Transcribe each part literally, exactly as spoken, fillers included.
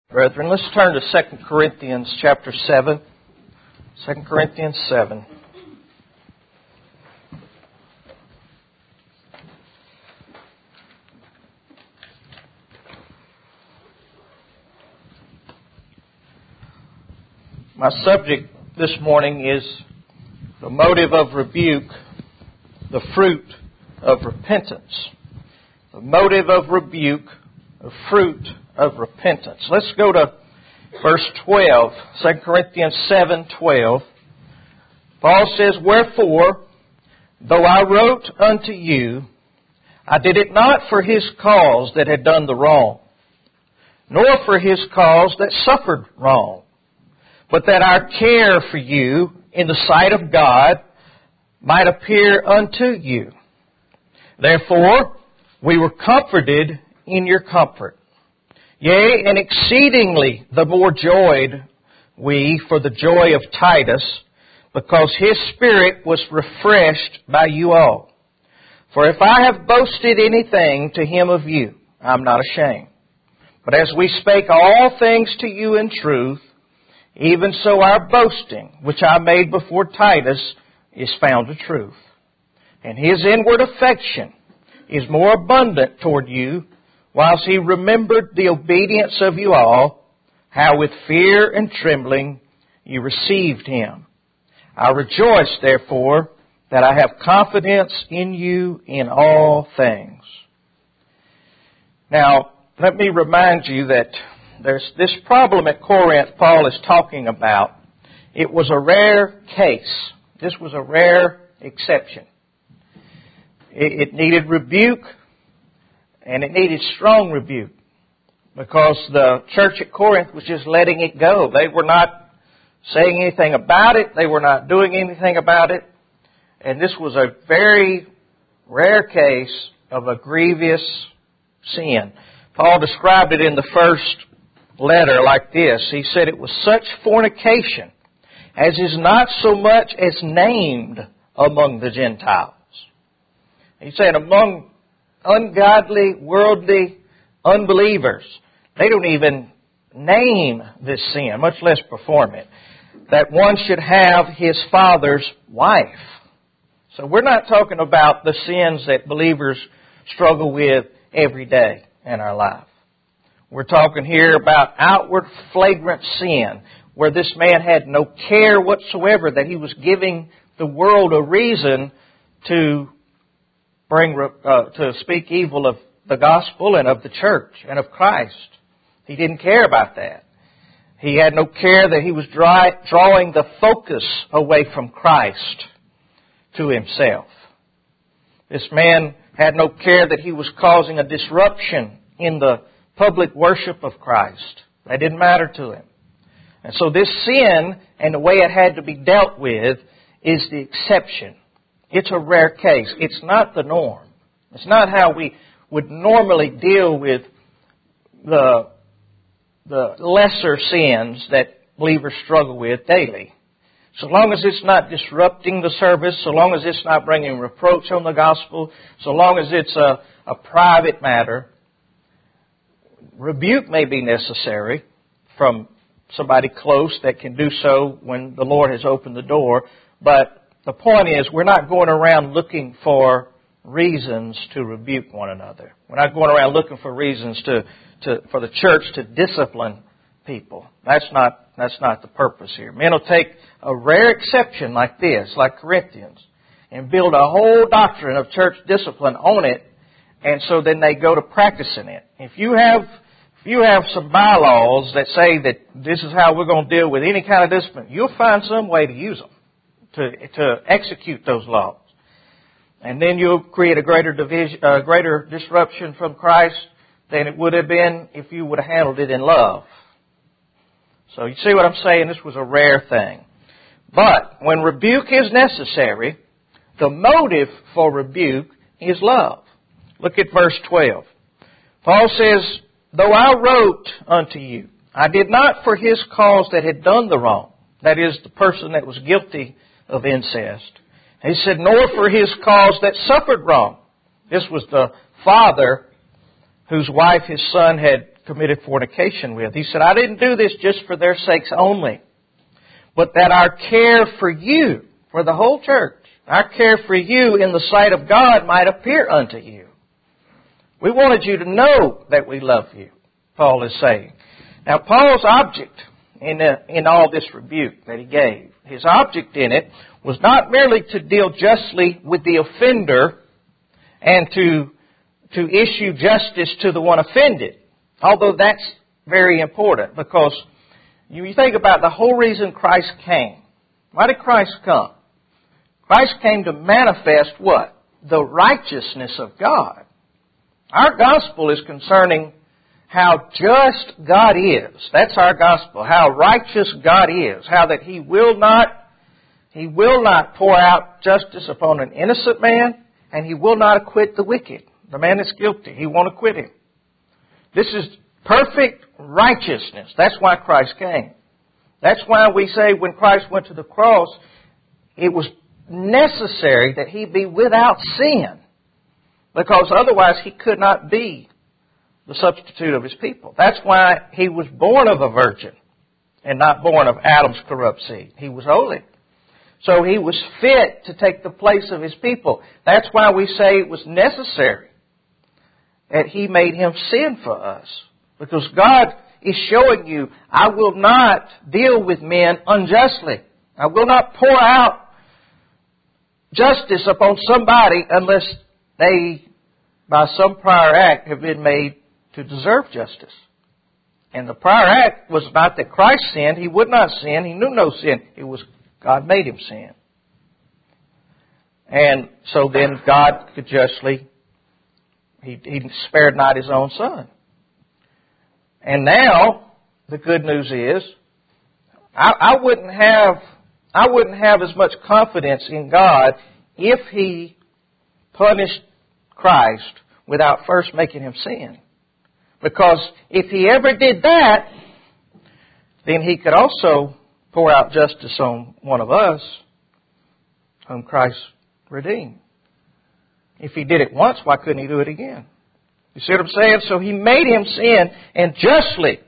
Brethren, let's turn to Second Corinthians chapter seven. Second Corinthians seven. My subject this morning is the motive of rebuke, the fruit of repentance. The motive of rebuke, the fruit of repentance. Let's go to verse twelve, Second Corinthians seven twelve. Paul says, "Wherefore, though I wrote unto you, I did it not for his cause that had done the wrong, nor for his cause that suffered wrong, but that our care for you in the sight of God might appear unto you. Therefore, we were comforted in your comfort. Yea, and exceedingly the more joyed we for the joy of Titus, because his spirit was refreshed by you all. For if I have boasted anything to him of you, I am not ashamed. But as we spake all things to you in truth, even so our boasting, which I made before Titus, is found a truth. And his inward affection is more abundant toward you, whilst he remembered the obedience of you all, how with fear and trembling you received him. I rejoice, therefore, that I have confidence in you in all things." Now, let me remind you that there's this problem at Corinth Paul is talking about. It was a rare case. This was a rare exception. It, it needed rebuke. And it needed strong rebuke, because the church at Corinth was just letting it go. They were not saying anything about it. They were not doing anything about it. And this was a very rare case of a grievous sin. Paul described it in the first letter like this. He said it was such fornication as is not so much as named among the Gentiles. He said among ungodly, worldly unbelievers, they don't even name this sin, much less perform it. That one should have his father's wife. So we're not talking about the sins that believers struggle with every day in our life. We're talking here about outward flagrant sin, where this man had no care whatsoever, that he was giving the world a reason to bring uh, to speak evil of the gospel and of the church and of Christ. He didn't care about that. He had no care that he was dry, drawing the focus away from Christ to himself. This man had no care that he was causing a disruption in the public worship of Christ. That didn't matter to him. And so this sin and the way it had to be dealt with is the exception. It's a rare case. It's not the norm. It's not how we would normally deal with the, the lesser sins that believers struggle with daily. So long as it's not disrupting the service, so long as it's not bringing reproach on the gospel, so long as it's a, a private matter, rebuke may be necessary from somebody close that can do so when the Lord has opened the door, but the point is, we're not going around looking for reasons to rebuke one another. We're not going around looking for reasons to, to for the church to discipline people. That's not that's not the purpose here. Men will take a rare exception like this, like Corinthians, and build a whole doctrine of church discipline on it, and so then they go to practicing it. If you have if you have some bylaws that say that this is how we're going to deal with any kind of discipline, you'll find some way to use them. To, to execute those laws. And then you'll create a greater division, uh, greater disruption from Christ than it would have been if you would have handled it in love. So you see what I'm saying? This was a rare thing. But when rebuke is necessary, the motive for rebuke is love. Look at verse twelve. Paul says, "Though I wrote unto you, I did not for his cause that had done the wrong." That is, the person that was guilty of incest. He said, "Nor for his cause that suffered wrong." This was the father whose wife his son had committed fornication with. He said, I didn't do this just for their sakes only, but that our care for you, for the whole church, our care for you in the sight of God might appear unto you. We wanted you to know that we love you, Paul is saying. Now, Paul's object in, uh, in all this rebuke that he gave, his object in it was not merely to deal justly with the offender and to, to issue justice to the one offended, although that's very important because you think about the whole reason Christ came. Why did Christ come? Christ came to manifest what? The righteousness of God. Our gospel is concerning how just God is. That's our gospel. How righteous God is. How that He will not, He will not pour out justice upon an innocent man, and He will not acquit the wicked. The man that's guilty, He won't acquit him. This is perfect righteousness. That's why Christ came. That's why we say when Christ went to the cross, it was necessary that He be without sin, because otherwise He could not be the substitute of His people. That's why He was born of a virgin and not born of Adam's corrupt seed. He was holy. So He was fit to take the place of His people. That's why we say it was necessary that He made Him sin for us. Because God is showing you, I will not deal with men unjustly. I will not pour out justice upon somebody unless they, by some prior act, have been made to deserve justice. And the prior act was not that Christ sinned. He would not sin. He knew no sin. It was God made Him sin. And so then God could justly, He, he spared not His own Son. And now, the good news is, I, I wouldn't have, I wouldn't have as much confidence in God if He punished Christ without first making Him sin. Because if He ever did that, then He could also pour out justice on one of us whom Christ redeemed. If He did it once, why couldn't He do it again? You see what I'm saying? So He made Him sin and justly,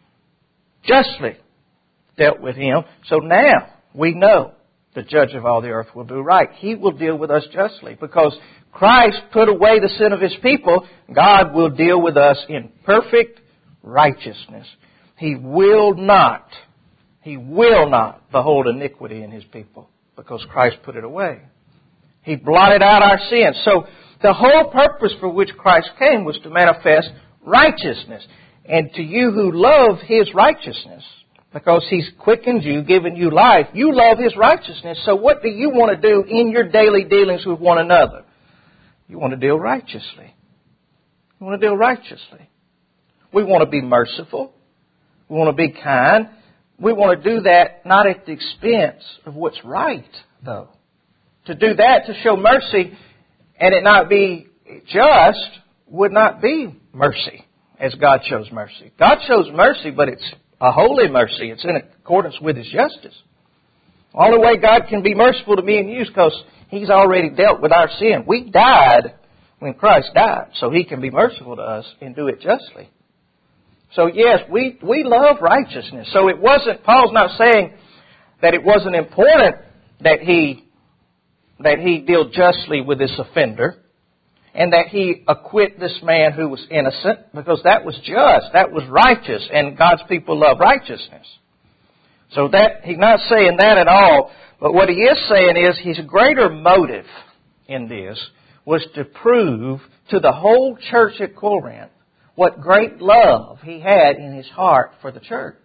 justly dealt with Him. So now we know the Judge of all the earth will do right. He will deal with us justly because Christ put away the sin of His people. God will deal with us in perfect righteousness. He will not, He will not behold iniquity in His people because Christ put it away. He blotted out our sins. So the whole purpose for which Christ came was to manifest righteousness. And to you who love His righteousness, because He's quickened you, given you life, you love His righteousness. So what do you want to do in your daily dealings with one another? You want to deal righteously. You want to deal righteously. We want to be merciful. We want to be kind. We want to do that not at the expense of what's right, though. To do that, to show mercy, and it not be just, would not be mercy, as God shows mercy. God shows mercy, but it's a holy mercy. It's in accordance with His justice. The only way God can be merciful to me and you is because He's already dealt with our sin. We died when Christ died, so He can be merciful to us and do it justly. So yes, we, we love righteousness. So it wasn't, Paul's not saying that it wasn't important that he that he deal justly with this offender and that he acquit this man who was innocent, because that was just, that was righteous, and God's people love righteousness. So that he's not saying that at all, but what he is saying is his greater motive in this was to prove to the whole church at Corinth what great love he had in his heart for the church.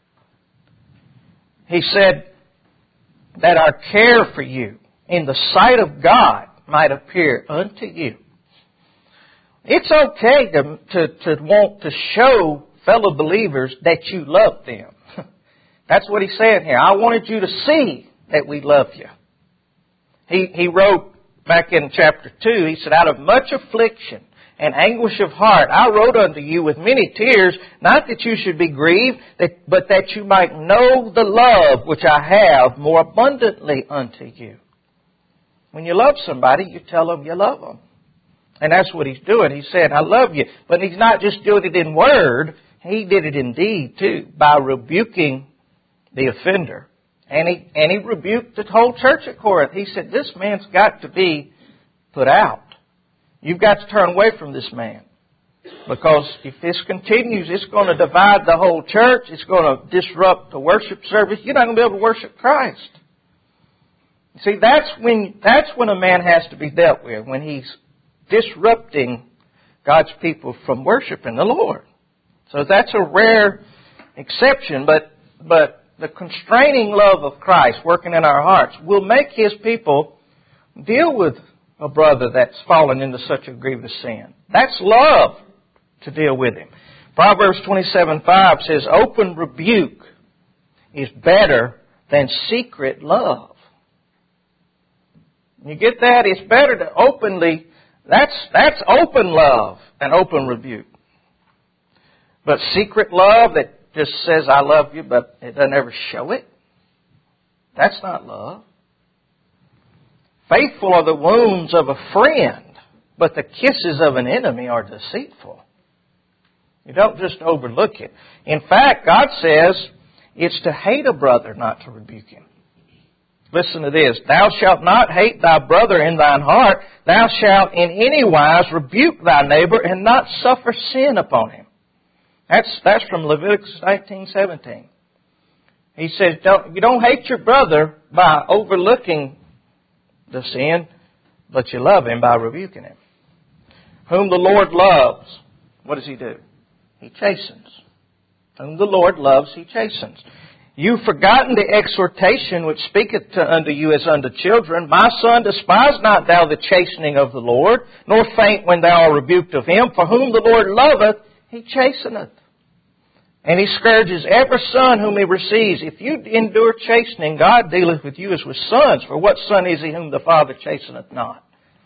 He said that our care for you in the sight of God might appear unto you. It's okay to, to, to want to show fellow believers that you love them. That's what he's saying here. I wanted you to see that we love you. He, he wrote back in chapter two, he said, out of much affliction and anguish of heart, I wrote unto you with many tears, not that you should be grieved, that, but that you might know the love which I have more abundantly unto you. When you love somebody, you tell them you love them. And that's what he's doing. He's saying, I love you. But he's not just doing it in word. He did it in deed, too, by rebuking the offender. And he, and he rebuked the whole church at Corinth. He said, this man's got to be put out. You've got to turn away from this man. Because if this continues, it's going to divide the whole church. It's going to disrupt the worship service. You're not going to be able to worship Christ. See, that's when, that's when a man has to be dealt with, when he's disrupting God's people from worshiping the Lord. So that's a rare exception, but, but the constraining love of Christ working in our hearts will make His people deal with a brother that's fallen into such a grievous sin. That's love to deal with him. Proverbs twenty-seven five says, open rebuke is better than secret love. You get that? It's better to openly, that's, that's open love and open rebuke. But secret love that just says, I love you, but it doesn't ever show it, that's not love. Faithful are the wounds of a friend, but the kisses of an enemy are deceitful. You don't just overlook it. In fact, God says it's to hate a brother, not to rebuke him. Listen to this. Thou shalt not hate thy brother in thine heart. Thou shalt in any wise rebuke thy neighbor and not suffer sin upon him. That's, that's from Leviticus nineteen seventeen. He says, don't, you don't hate your brother by overlooking the sin, but you love him by rebuking him. Whom the Lord loves, what does He do? He chastens. Whom the Lord loves, He chastens. You've forgotten the exhortation which speaketh to unto you as unto children. My son, despise not thou the chastening of the Lord, nor faint when thou art rebuked of Him. For whom the Lord loveth, He chasteneth. And He scourges every son whom He receives. If you endure chastening, God dealeth with you as with sons. For what son is he whom the Father chasteneth not?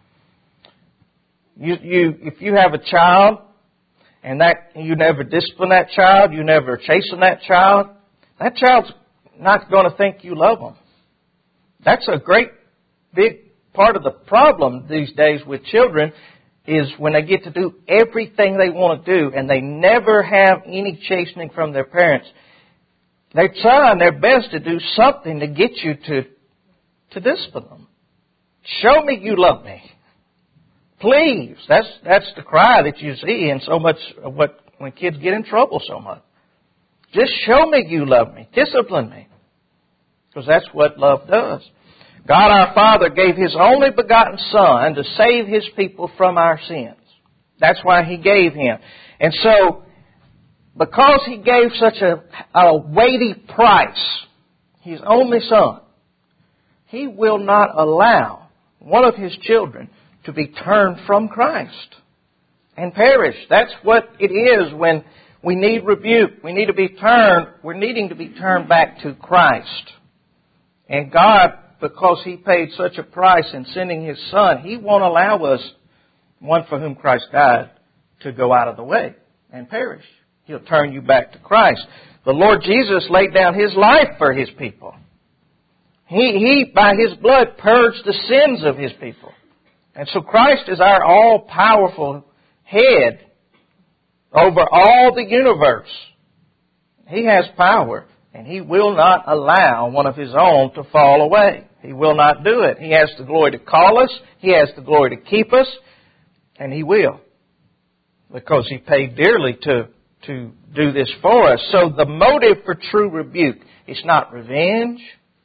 You, you, if you have a child, and that you never discipline that child, you never chasten that child, that child's not going to think you love them. That's a great big part of the problem these days with children, is when they get to do everything they want to do and they never have any chastening from their parents. They're trying their best to do something to get you to, to discipline them. Show me you love me. Please. That's, that's the cry that you see in so much of what, when kids get in trouble so much. Just show me you love me. Discipline me. Because that's what love does. God our Father gave His only begotten Son to save His people from our sins. That's why He gave Him. And so, because He gave such a, a weighty price, His only Son, He will not allow one of His children to be turned from Christ and perish. That's what it is when we need rebuke. We need to be turned, we're needing to be turned back to Christ. And God, because He paid such a price in sending His Son, He won't allow us, one for whom Christ died, to go out of the way and perish. He'll turn you back to Christ. The Lord Jesus laid down His life for His people. He, he by His blood, purged the sins of His people. And so Christ is our all-powerful head over all the universe. He has power, and He will not allow one of His own to fall away. He will not do it. He has the glory to call us. He has the glory to keep us. And He will. Because He paid dearly to, to do this for us. So the motive for true rebuke, it's not revenge.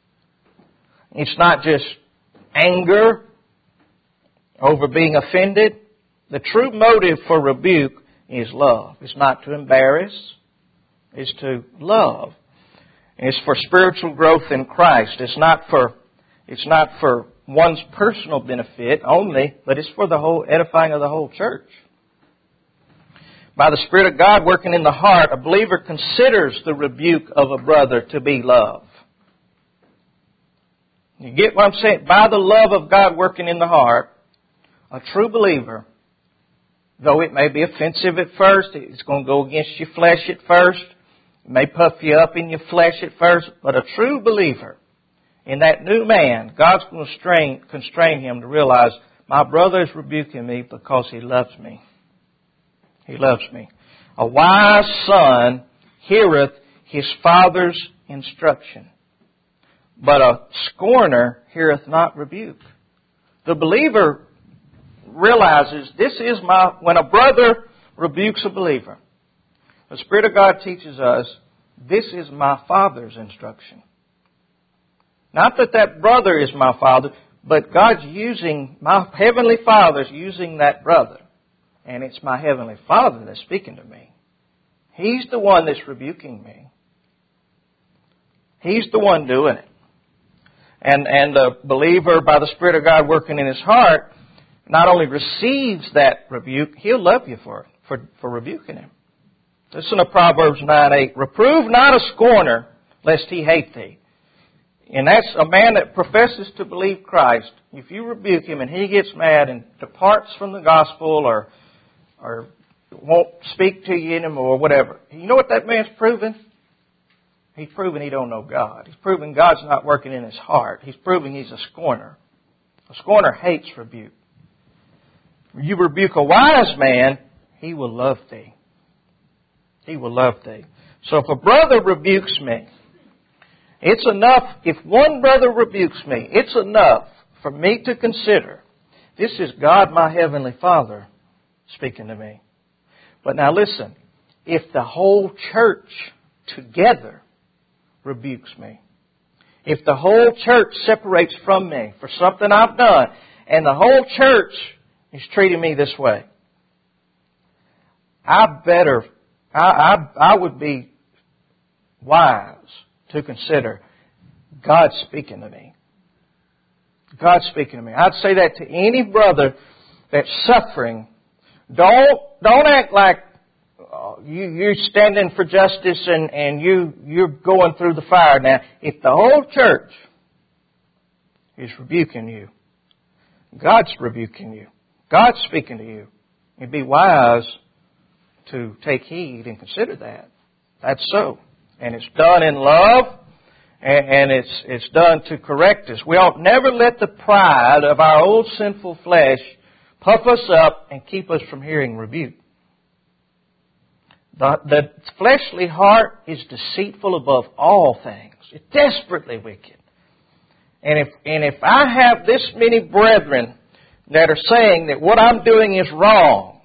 It's not just anger over being offended. The true motive for rebuke is love. It's not to embarrass. It's to love. It's for spiritual growth in Christ. It's not for, it's not for one's personal benefit only, but it's for the whole edifying of the whole church. By the Spirit of God working in the heart, a believer considers the rebuke of a brother to be love. You get what I'm saying? By the love of God working in the heart, a true believer, though it may be offensive at first, it's going to go against your flesh at first, it may puff you up in your flesh at first, but a true believer in that new man, God's going to constrain, constrain him to realize My brother is rebuking me because he loves me. He loves me. A wise son heareth his father's instruction, but a scorner heareth not rebuke. The believer realizes this is my, when a brother rebukes a believer, the Spirit of God teaches us, this is my Father's instruction. Not that that brother is my father, but God's using, my Heavenly Father's using that brother. And it's my Heavenly Father that's speaking to me. He's the one that's rebuking me. He's the one doing it. And, and the believer, by the Spirit of God working in his heart, not only receives that rebuke, he'll love you for it, for, for rebuking him. Listen to Proverbs nine eight. Reprove not a scorner, lest he hate thee. And that's a man that professes to believe Christ. If you rebuke him and he gets mad and departs from the gospel or, or won't speak to you anymore, whatever, you know what that man's proving? He's proving he don't know God. He's proving God's not working in his heart. He's proving he's a scorner. A scorner hates rebuke. When you rebuke a wise man, he will love thee. He will love thee. So if a brother rebukes me, it's enough, if one brother rebukes me, it's enough for me to consider, this is God my Heavenly Father speaking to me. But now listen, if the whole church together rebukes me, if the whole church separates from me for something I've done, and the whole church is treating me this way, I better, I, I, I would be wise to consider God speaking to me. God speaking to me. I'd say that to any brother that's suffering. Don't, don't act like uh, you, you're standing for justice and, and you, you're going through the fire now. If the whole church is rebuking you, God's rebuking you, God's speaking to you, you'd be wise to take heed and consider that. That's so. And it's done in love, and it's it's done to correct us. We ought never let the pride of our old sinful flesh puff us up and keep us from hearing rebuke. The, the fleshly heart is deceitful above all things. It's desperately wicked. And if and if I have this many brethren that are saying that what I'm doing is wrong,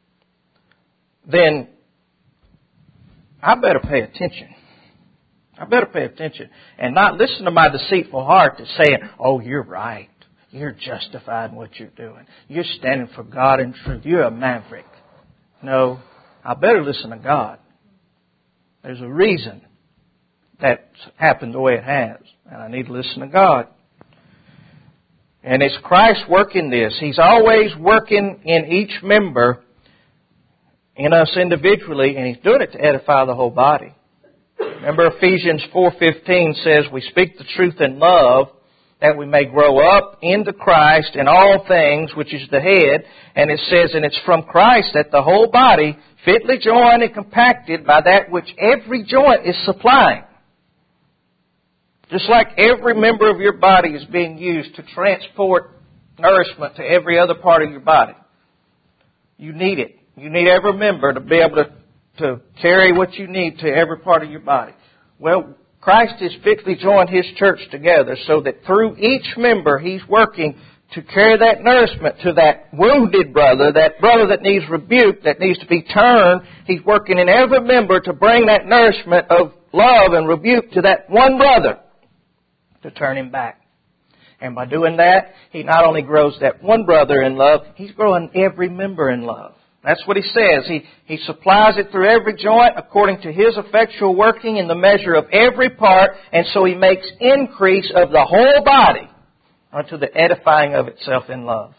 then I better pay attention. I better pay attention and not listen to my deceitful heart that's saying, oh, you're right. You're justified in what you're doing. You're standing for God and truth. You're a maverick. No, I better listen to God. There's a reason that's happened the way it has, and I need to listen to God. And it's Christ working this. He's always working in each member, in us individually, and He's doing it to edify the whole body. Remember Ephesians four fifteen says, we speak the truth in love, that we may grow up into Christ in all things, which is the head. And it says, and it's from Christ that the whole body, fitly joined and compacted by that which every joint is supplying. Just like every member of your body is being used to transport nourishment to every other part of your body. You need it. You need every member to be able to, to carry what you need to every part of your body. Well, Christ has fitly joined His church together so that through each member He's working to carry that nourishment to that wounded brother, that brother that needs rebuke, that needs to be turned. He's working in every member to bring that nourishment of love and rebuke to that one brother to turn him back. And by doing that, He not only grows that one brother in love, He's growing every member in love. That's what He says. He, he supplies it through every joint according to His effectual working in the measure of every part. And so He makes increase of the whole body unto the edifying of itself in love.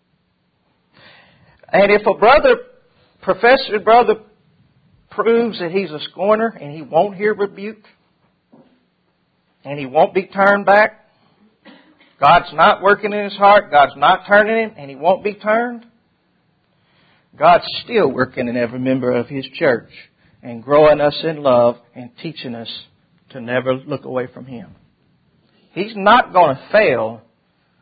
And if a brother, professor brother, proves that he's a scorner and he won't hear rebuke, and he won't be turned back, God's not working in his heart, God's not turning him, and he won't be turned, God's still working in every member of His church and growing us in love and teaching us to never look away from Him. He's not going to fail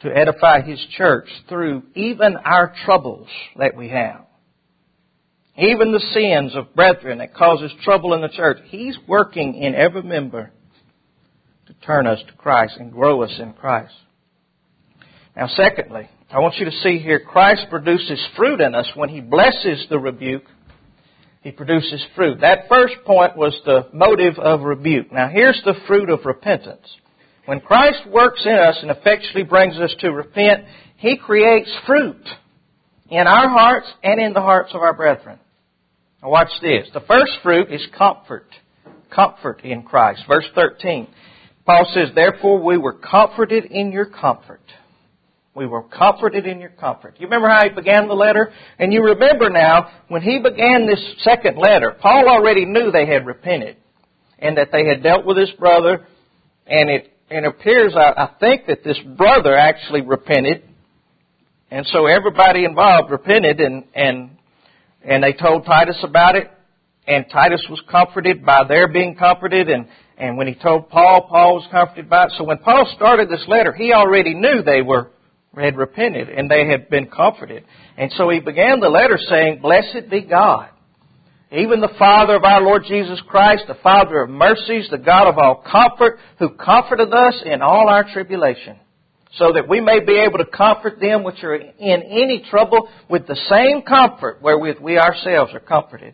to edify His church through even our troubles that we have. Even the sins of brethren that causes trouble in the church. He's working in every member to turn us to Christ and grow us in Christ. Now secondly, I want you to see here, Christ produces fruit in us when He blesses the rebuke. He produces fruit. That first point was the motive of rebuke. Now here's the fruit of repentance. When Christ works in us and effectually brings us to repent, He creates fruit in our hearts and in the hearts of our brethren. Now watch this. The first fruit is comfort. Comfort in Christ. Verse thirteen. Paul says, therefore we were comforted in your comfort. We were comforted in your comfort. You remember how he began the letter? And you remember now, when he began this second letter, Paul already knew they had repented and that they had dealt with his brother. And it, it appears, I, I think, that this brother actually repented. And so everybody involved repented, and, and, and they told Titus about it. And Titus was comforted by their being comforted. And, and when he told Paul, Paul was comforted by it. So when Paul started this letter, he already knew they were had repented and they had been comforted. And so he began the letter saying, blessed be God, even the Father of our Lord Jesus Christ, the Father of mercies, the God of all comfort, who comforted us in all our tribulation, so that we may be able to comfort them which are in any trouble with the same comfort wherewith we ourselves are comforted.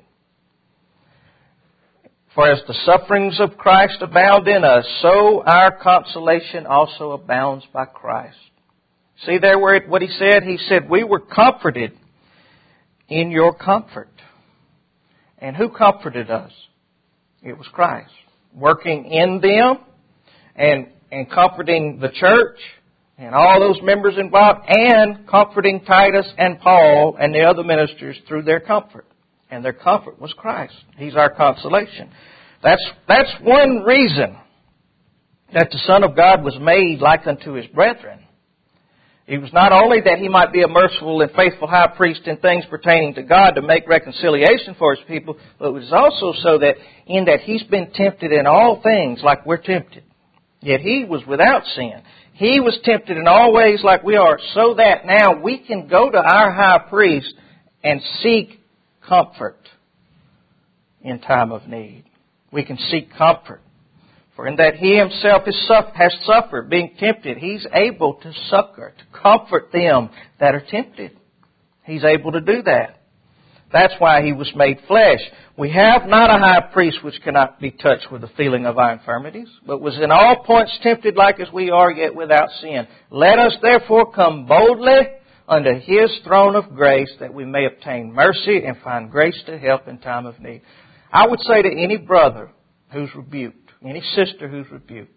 For as the sufferings of Christ abound in us, so our consolation also abounds by Christ. See there where it, what he said? He said, we were comforted in your comfort. And who comforted us? It was Christ. Working in them and, and comforting the church and all those members involved, and comforting Titus and Paul and the other ministers through their comfort. And their comfort was Christ. He's our consolation. That's, that's one reason that the Son of God was made like unto His brethren. He was not only that He might be a merciful and faithful high priest in things pertaining to God to make reconciliation for His people, but it was also so that in that He's been tempted in all things like we're tempted. Yet He was without sin. He was tempted in all ways like we are, so that now we can go to our high priest and seek comfort in time of need. We can seek comfort. For in that He Himself has suffered, being tempted, He's able to succor, to comfort them that are tempted. He's able to do that. That's why He was made flesh. We have not a high priest which cannot be touched with the feeling of our infirmities, but was in all points tempted like as we are, yet without sin. Let us therefore come boldly unto His throne of grace, that we may obtain mercy and find grace to help in time of need. I would say to any brother who's rebuked, any sister who's rebuked,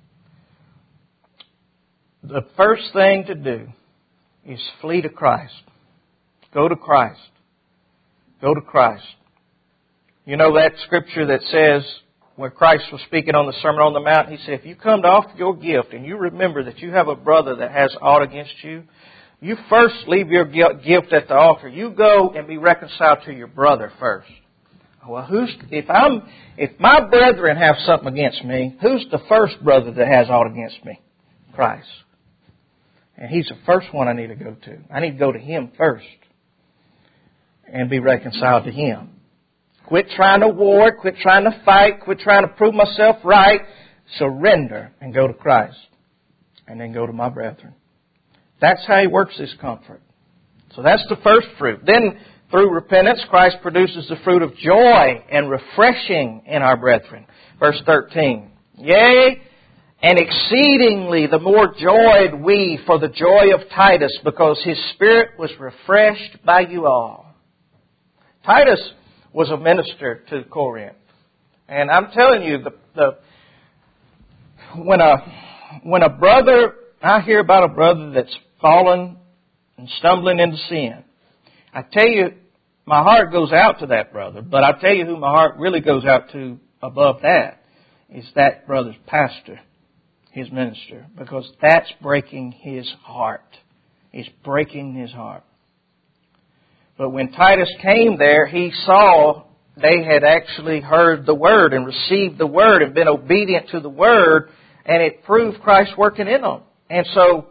the first thing to do is flee to Christ. Go to Christ. Go to Christ. You know that scripture that says, where Christ was speaking on the Sermon on the Mount, He said, if you come to offer your gift and you remember that you have a brother that has aught against you, you first leave your gift at the altar. You go and be reconciled to your brother first. Well, who's, if I'm, if my brethren have something against me, who's the first brother that has aught against me? Christ. And He's the first one I need to go to. I need to go to Him first and be reconciled to Him. Quit trying to war, quit trying to fight, quit trying to prove myself right. Surrender and go to Christ. And then go to my brethren. That's how He works this comfort. So that's the first fruit. Then, through repentance, Christ produces the fruit of joy and refreshing in our brethren. Verse thirteen. Yea, and exceedingly the more joyed we for the joy of Titus, because his spirit was refreshed by you all. Titus was a minister to Corinth. And I'm telling you, the, the when a when a brother, I hear about a brother that's fallen and stumbling into sin, I tell you, my heart goes out to that brother, but I tell you who my heart really goes out to above that is that brother's pastor, his minister, because that's breaking his heart. It's breaking his heart. But when Titus came there, he saw they had actually heard the Word and received the Word and been obedient to the Word, and it proved Christ working in them. And so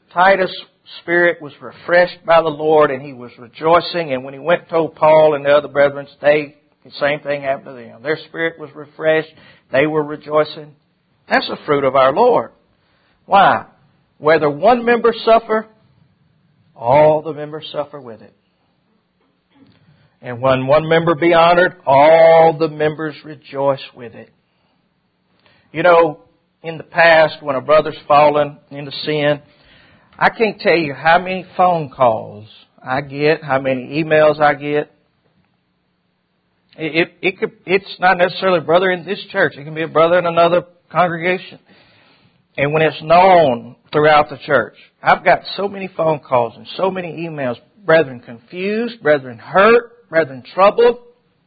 Titus' spirit was refreshed by the Lord and he was rejoicing. And when he went and told Paul and the other brethren, they, the same thing happened to them. Their spirit was refreshed. They were rejoicing. That's the fruit of our Lord. Why? Whether one member suffer, all the members suffer with it. And when one member be honored, all the members rejoice with it. You know, in the past, when a brother's fallen into sin, I can't tell you how many phone calls I get, how many emails I get. It, it, it could, it's not necessarily a brother in this church. It can be a brother in another congregation. And when it's known throughout the church, I've got so many phone calls and so many emails. Brethren confused, brethren hurt, brethren troubled.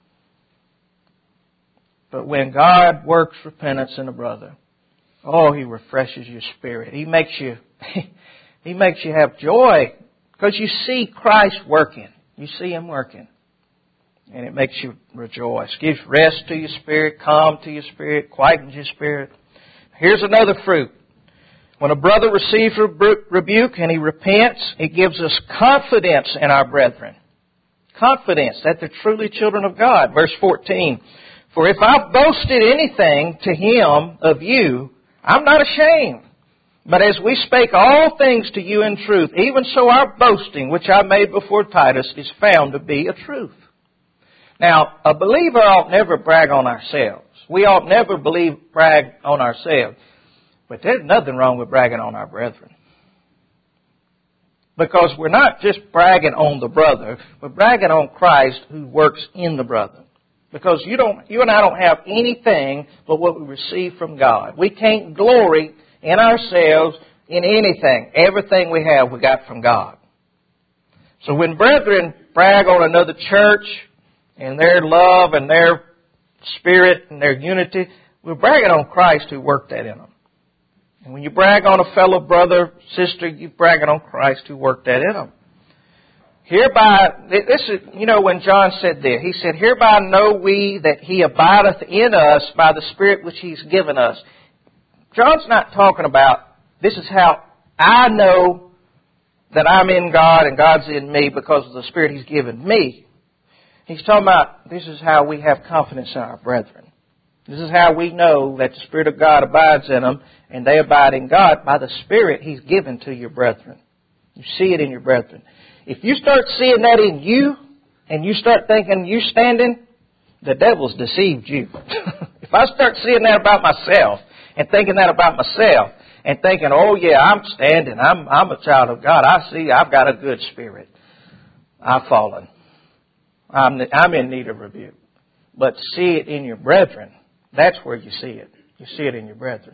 But when God works repentance in a brother, oh, He refreshes your spirit. He makes you, He makes you have joy because you see Christ working. You see Him working. And it makes you rejoice. Gives rest to your spirit, calm to your spirit, quietens your spirit. Here's another fruit. When a brother receives rebuke and he repents, it gives us confidence in our brethren. Confidence that they're truly children of God. Verse fourteen. For if I boasted anything to him of you, I'm not ashamed. But as we spake all things to you in truth, even so our boasting, which I made before Titus, is found to be a truth. Now, a believer ought never brag on ourselves. We ought never believe, brag on ourselves. But there's nothing wrong with bragging on our brethren. Because we're not just bragging on the brother, we're bragging on Christ who works in the brother. Because you don't, you and I don't have anything but what we receive from God. We can't glory in ourselves in anything. Everything we have, we got from God. So when brethren brag on another church and their love and their spirit and their unity, we're bragging on Christ who worked that in them. And when you brag on a fellow brother, sister, you're bragging on Christ who worked that in them. Hereby, this is, you know, when John said this, he said, hereby know we that He abideth in us by the Spirit which He's given us. John's not talking about, this is how I know that I'm in God and God's in me because of the Spirit He's given me. He's talking about, this is how we have confidence in our brethren. This is how we know that the Spirit of God abides in them and they abide in God by the Spirit He's given to your brethren. You see it in your brethren. If you start seeing that in you and you start thinking you're standing, the devil's deceived you. If I start seeing that about myself and thinking that about myself and thinking, oh yeah, I'm standing, I'm, I'm a child of God, I see I've got a good spirit. I've fallen. I'm, I'm in need of rebuke. But see it in your brethren. That's where you see it. You see it in your brethren.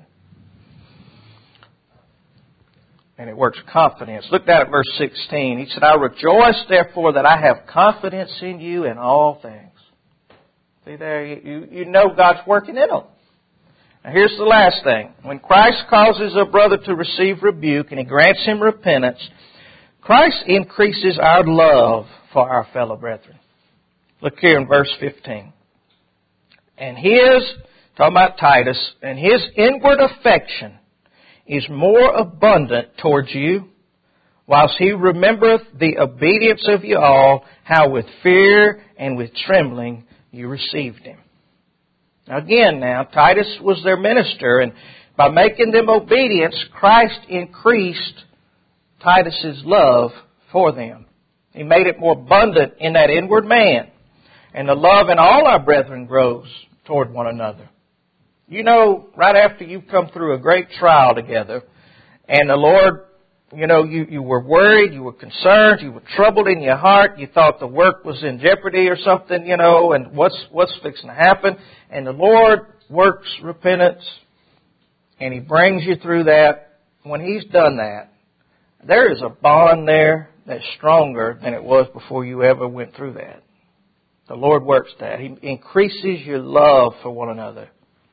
And it works confidence. Look down at verse sixteen. He said, I rejoice therefore that I have confidence in you in all things. See there, you, you know God's working in them. Now here's the last thing. When Christ causes a brother to receive rebuke and He grants him repentance, Christ increases our love for our fellow brethren. Look here in verse fifteen. And his, talking about Titus, and his inward affection is more abundant towards you, whilst he remembereth the obedience of you all, how with fear and with trembling you received him. Now again now, Titus was their minister, and by making them obedience, Christ increased Titus's love for them. He made it more abundant in that inward man. And the love in all our brethren grows toward one another. You know, right after you've come through a great trial together, and the Lord, you know, you, you were worried, you were concerned, you were troubled in your heart, you thought the work was in jeopardy or something, you know, and what's, what's fixing to happen. And the Lord works repentance, and He brings you through that. When He's done that, there is a bond there that's stronger than it was before you ever went through that. The Lord works that. He increases your love for one another.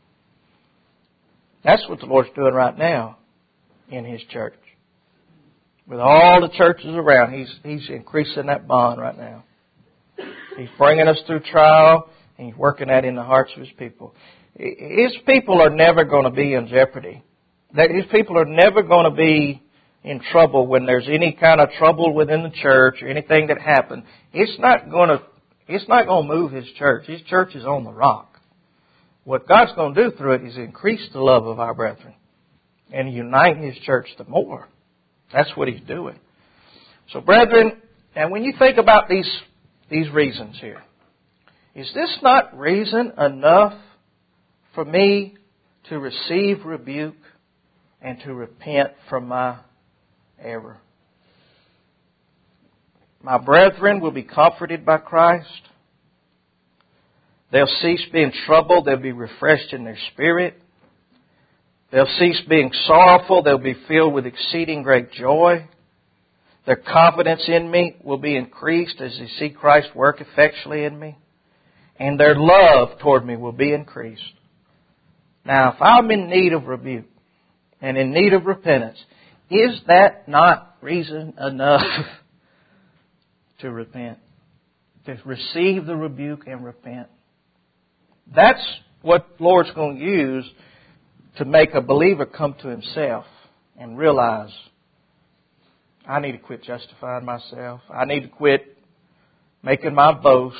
That's what the Lord's doing right now in His church. With all the churches around, He's, He's increasing that bond right now. He's bringing us through trial, and He's working that in the hearts of His people. His people are never going to be in jeopardy. His people are never going to be in trouble, when there's any kind of trouble within the church or anything that happened, it's not going to, it's not going to move His church. His church is on the rock. What God's going to do through it is increase the love of our brethren and unite His church the more. That's what He's doing. So, brethren, and when you think about these, these reasons here, is this not reason enough for me to receive rebuke and to repent from my error? My brethren will be comforted by Christ. They'll cease being troubled. They'll be refreshed in their spirit. They'll cease being sorrowful. They'll be filled with exceeding great joy. Their confidence in me will be increased as they see Christ work effectually in me. And their love toward me will be increased. Now, if I'm in need of rebuke and in need of repentance, is that not reason enough to repent? To receive the rebuke and repent? That's what the Lord's going to use to make a believer come to himself and realize, I need to quit justifying myself. I need to quit making my boast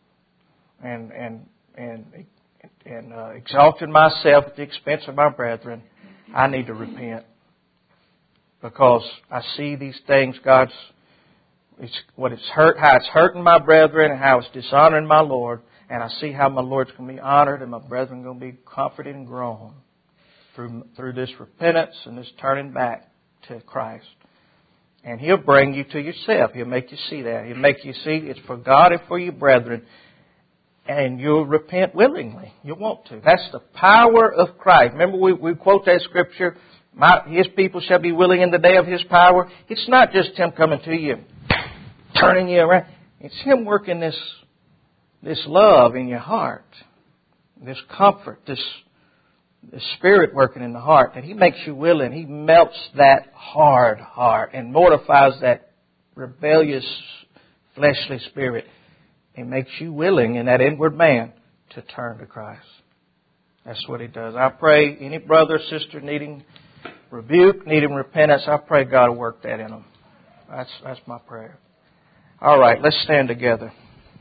and and and and uh, exalting myself at the expense of my brethren. I need to repent because I see these things. God's it's what it's hurt, how it's hurting my brethren, and how it's dishonoring my Lord. And I see how my Lord's going to be honored and my brethren going to be comforted and grown through through this repentance and this turning back to Christ. And He'll bring you to yourself. He'll make you see that. He'll make you see it's for God and for your brethren. And you'll repent willingly. You want to. That's the power of Christ. Remember we, we quote that scripture, My, His people shall be willing in the day of His power. It's not just Him coming to you, turning you around. It's Him working this, this love in your heart, this comfort, this, this Spirit working in the heart, that He makes you willing. He melts that hard heart and mortifies that rebellious fleshly spirit. He makes you willing in that inward man to turn to Christ. That's what He does. I pray any brother or sister needing rebuke, needing repentance, I pray God will work that in them. That's, that's my prayer. All right, let's stand together.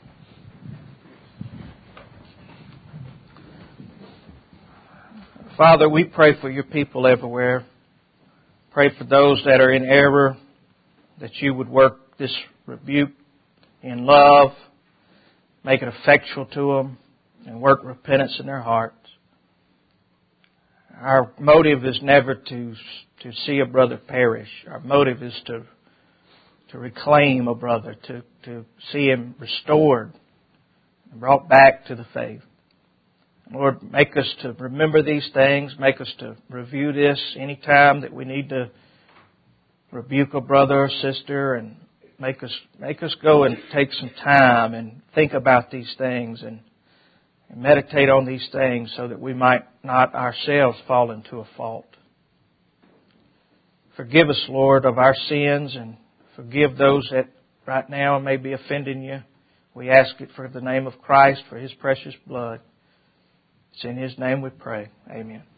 Father, we pray for Your people everywhere. Pray for those that are in error, that You would work this rebuke in love, make it effectual to them, and work repentance in their hearts. Our motive is never to to see a brother perish. Our motive is to to reclaim a brother, to, to see him restored and brought back to the faith. Lord, make us to remember these things. Make us to review this any time that we need to rebuke a brother or sister, and make us make us go and take some time and think about these things and, and meditate on these things so that we might not ourselves fall into a fault. Forgive us, Lord, of our sins, and forgive those that right now may be offending You. We ask it for the name of Christ, for His precious blood. It's in His name we pray. Amen.